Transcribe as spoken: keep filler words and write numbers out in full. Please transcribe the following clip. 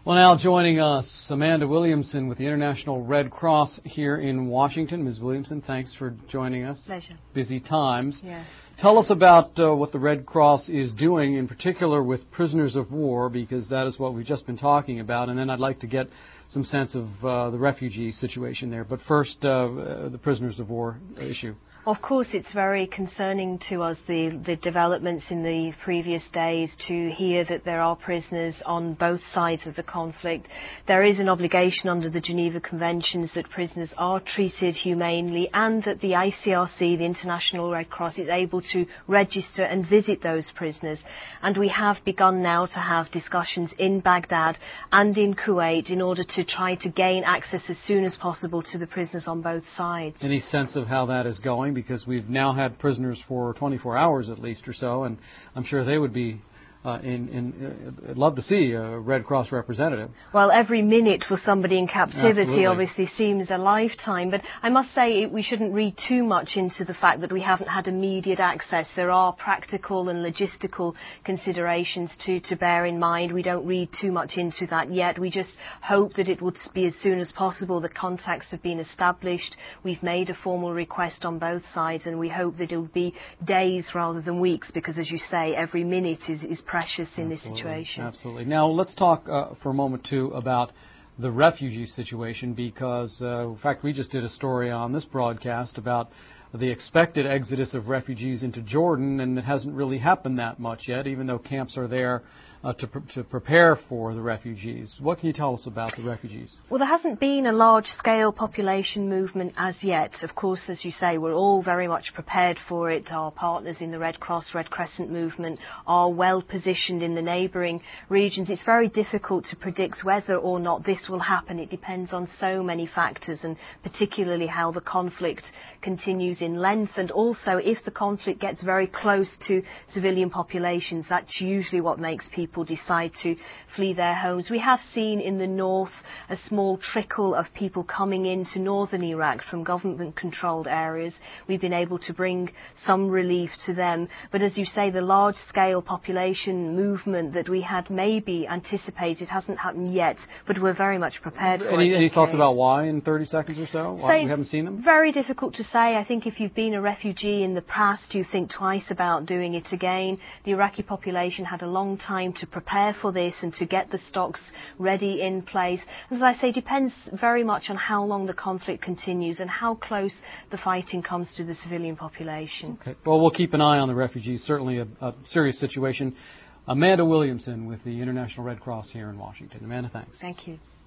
Well, now joining us, Amanda Williamson with the International Red Cross here in Washington. Miz Williamson, thanks for joining us. Pleasure. Busy times. Yeah. Tell us about uh, what the Red Cross is doing, in particular with prisoners of war, because that is what we've just been talking about. And then I'd like to get some sense of uh, the refugee situation there. But first, uh, the prisoners of war issue. Of course, it's very concerning to us, the, the developments in the previous days, to hear that there are prisoners on both sides of the conflict. There is an obligation under the Geneva Conventions that prisoners are treated humanely, and that the I C R C, the International Red Cross, is able to register and visit those prisoners. And we have begun now to have discussions in Baghdad and in Kuwait in order to try to gain access as soon as possible to the prisoners on both sides. Any sense of how that is going? Because we've now had prisoners for twenty-four hours at least or so, and I'm sure they would be uh, in, in uh, love to see a Red Cross representative. Well, every minute for somebody in captivity Absolutely. Obviously seems a lifetime, but I must say we shouldn't read too much into the fact that we haven't had immediate access. There are practical and logistical considerations to, to bear in mind. We don't read too much into that yet. We just hope that it would be as soon as possible. The contacts have been established. We've made a formal request on both sides, and we hope that it will be days rather than weeks, because, as you say, every minute is, is precious in Absolutely. this situation. Absolutely. Now, let's talk uh, for a moment, too, about the refugee situation, because, uh, in fact, we just did a story on this broadcast about the expected exodus of refugees into Jordan, and it hasn't really happened that much yet, even though camps are there uh, to, pr to prepare for the refugees. What can you tell us about the refugees? Well, there hasn't been a large-scale population movement as yet. Of course, as you say, we're all very much prepared for it. Our partners in the Red Cross, Red Crescent movement are well positioned in the neighbouring regions. It's very difficult to predict whether or not this will happen. It depends on so many factors, and particularly how the conflict continues in length, and also if the conflict gets very close to civilian populations. That's usually what makes people decide to flee their homes. We have seen in the north a small trickle of people coming into northern Iraq from government-controlled areas. We've been able to bring some relief to them. But as you say, the large-scale population movement that we had maybe anticipated hasn't happened yet, but we're very much prepared for any, it. Any thoughts case. about why in thirty seconds or so? Why we haven't seen them? Very difficult to say. I think if you've been a refugee in the past, you think twice about doing it again. The Iraqi population had a long time to prepare for this and to get the stocks ready in place. As I say, depends very much on how long the conflict continues and how close the fighting comes to the civilian population. Okay. Well, we'll keep an eye on the refugees. Certainly a, a serious situation. Amanda Williamson with the International Red Cross here in Washington. Amanda, thanks. Thank you.